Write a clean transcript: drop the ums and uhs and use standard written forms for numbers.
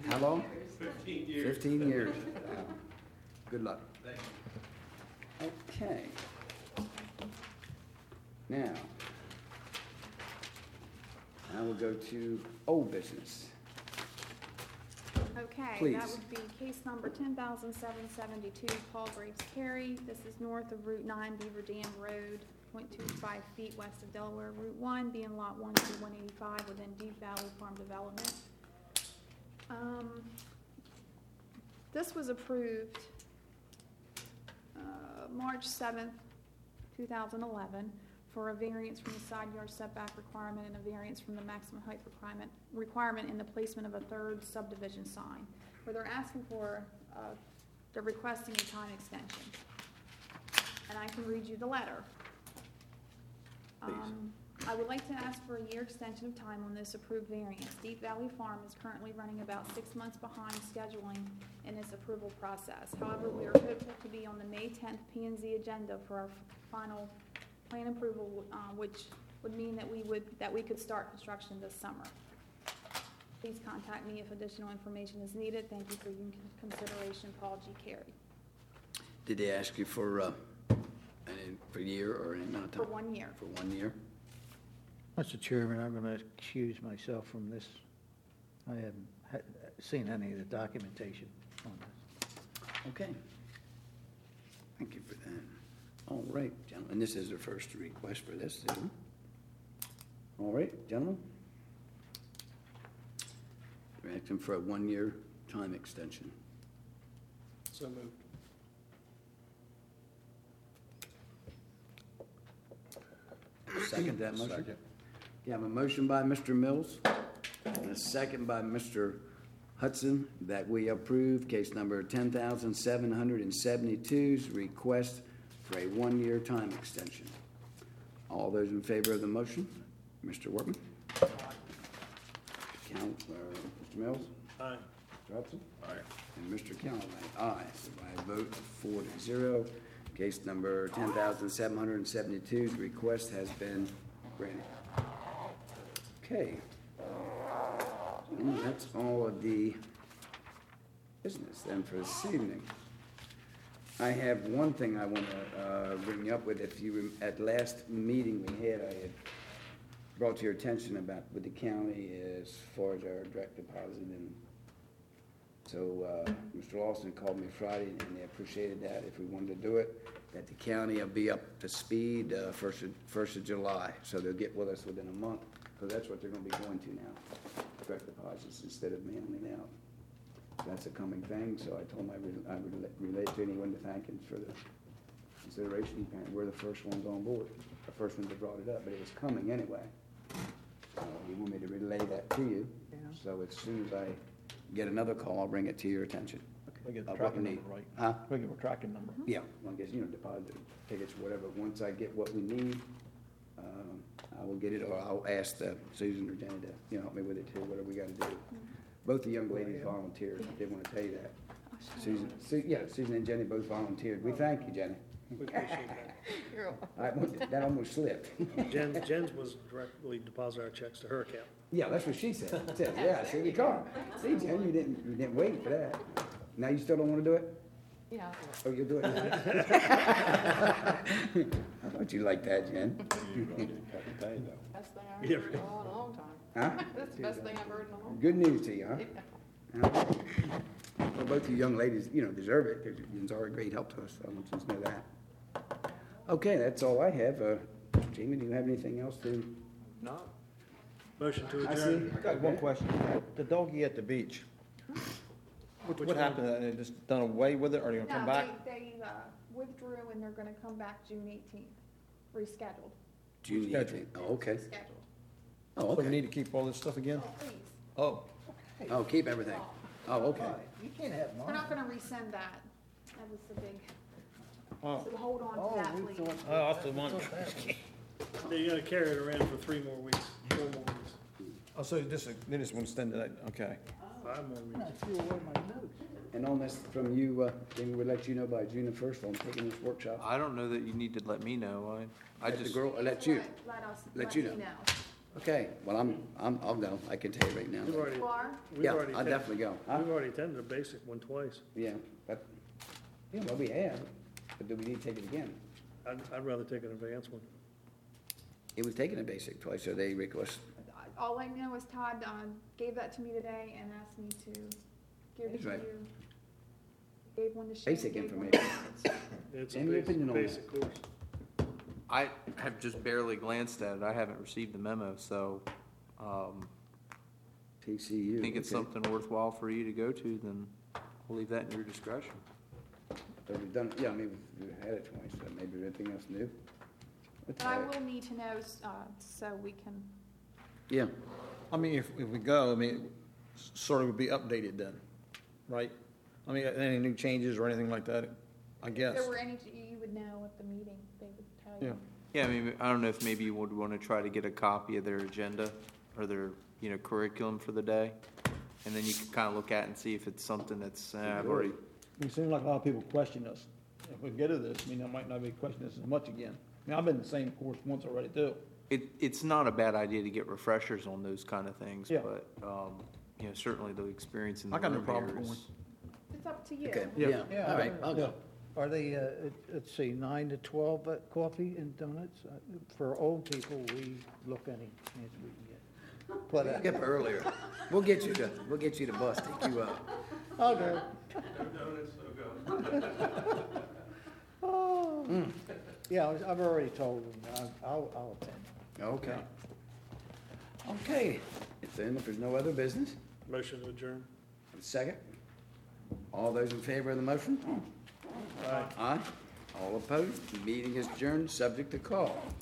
How long? 15 years. 15 years. Good luck. Okay. Now, I will go to old business. Okay, Please. that would be case number 10,772, Paul Graves Carey. This is north of Route 9, Beaver Dam Road, 0.25 feet west of Delaware Route 1, being lot 1 to 185 within Deep Valley Farm Development. This was approved March 7th, 2011, for a variance from the side yard setback requirement and a variance from the maximum height requirement in the placement of a third subdivision sign, where they're asking for, they're requesting a time extension. And I can read you the letter. I would like to ask for a year extension of time on this approved variance. Deep Valley Farm is currently running about 6 months behind scheduling in its approval process. However, we are hopeful to be on the May 10th P&Z agenda for our final plan approval, which would mean that we could start construction this summer. Please contact me if additional information is needed. Thank you for your consideration, Paul G. Carey. Did they ask you for a year or any amount of time? For 1 year. For 1 year? Mr. Chairman, I'm going to excuse myself from this. I haven't seen any of the documentation on this. Okay. Thank you for that. All right, gentlemen, this is the first request for this, isn't it? All right, gentlemen. They're asking for a 1 year time extension. So moved. Second that motion? Second. You have a motion by Mr. Mills and a second by Mr. Hudson that we approve case number 10,772's request for a 1 year time extension. All those in favor of the motion? Mr. Workman? Mr. Mills? Aye. Mr. Hudson? Aye. And Mr. Callaway? Aye. So by a vote of 4-0, case number 10,772's request has been granted. Okay. And that's all of the business then for this evening. I have one thing I want to bring you up with. If you, at last meeting we had, I had brought to your attention about with the county as far as our direct deposit. And so Mr. Lawson called me Friday and they appreciated that if we wanted to do it, that the county will be up to speed first of July. So they'll get with us within a month, because that's what they're going to be going to now, direct deposits instead of mailing out. That's a coming thing, so I told him I would relate to anyone to thank him for the consideration. We're the first ones on board, the first ones that brought it up, but it was coming anyway. He wanted me to relay that to you. Yeah. So as soon as I get another call, I'll bring it to your attention. We get the tracking number, right? Huh? We get the tracking number. Yeah, well, I guess, deposit tickets, whatever. Once I get what we need, I will get it, or I'll ask Susan or Jenny to, help me with it too, whatever we got to do. Both the young ladies volunteered. I did want to tell you that. Susan and Jenny both volunteered. We thank you, Jenny. We appreciate that. That almost slipped. Jen's was directly deposit our checks to her account. Yeah, that's what she said. Yeah, see the car. See, Jen, you didn't wait for that. Now you still don't want to do it? Yeah. Oh, you'll do it now? How about you like that, Jen? Best thing I've heard in a long time. Huh? That's the best thing I've heard in a long time. Good news to you, huh? Yeah. Well, both you young ladies, deserve it, because you've already great help to us, so I want you to know that. Okay, that's all I have. Jamie, do you have anything else to? No. Motion to I adjourn. see. I got one question. The doggy at the beach. What happened? They just done away with it, or are they gonna come back? No, they withdrew and they're going to come back June 18th, rescheduled. June Schedule. 18th. Oh, okay. Scheduled. Oh, So we okay. need to keep all this stuff again? Oh, please. Oh. Oh, keep everything. Oh, okay. You can't have We're mine. not going to rescind that. That was the big, Oh. so hold on to that, please. Oh, that's the one. They're gonna carry it around for 3 more weeks, 4 more weeks, Oh, so they just want to extend it, okay. 5 more I weeks. threw away my notes. And on this from you, Jamie, we'll let you know by June the 1st on taking this workshop. I don't know that you need to let me know. I Let the just, girl, let you. Let us, Let let you me know. know. Okay, well, I'll go. I can tell you right now. We've already, You are? we've Yeah, already I'll definitely go. Huh? We've already attended a basic one twice. Yeah, but, yeah, well, we have, but do we need to take it again? I'd rather take an advanced one. It was taken a basic twice, so they request, All I know is Todd gave that to me today and asked me to give it That's to right. you. Gave one to Shane. Basic gave one information. to- It's a Any opinion on that? basic course. I have just barely glanced at it. I haven't received the memo, so, TCU. think it's okay. something worthwhile for you to go to, then we'll leave that in your discretion. But we've done, yeah, I mean, we've had it twice, so maybe anything else new? But I will need to know, so we can, Yeah, I mean, if we go, I mean, sort of would be updated then, right? I mean, any new changes or anything like that, I if guess. there were any, you would know at the meeting, they would tell you. Yeah. Yeah, I mean, I don't know if maybe you would want to try to get a copy of their agenda or their, curriculum for the day. And then you can kind of look at it and see if it's something that's, I've already, It seems like a lot of people question us. If we get to this, I mean, I might not be questioning this as much again. I mean, I've been in the same course once already too. it's not a bad idea to get refreshers on those kind of things, Yeah. but, certainly the experience in the I got no room problem here going. is. It's up to you. okay, Yeah. yeah, all right, I'll go. Are they, let's see, 9 to 12 coffee and donuts? For old people, we look any chance we can get. But, Get up earlier. We'll get you the bus, take you up. I'll go. Oh. Yeah, I've already told them, I'll attend. Okay. Okay, if there's no other business, Motion to adjourn. second? All those in favor of the motion? Aye. Aye. All opposed? Meeting is adjourned, subject to call.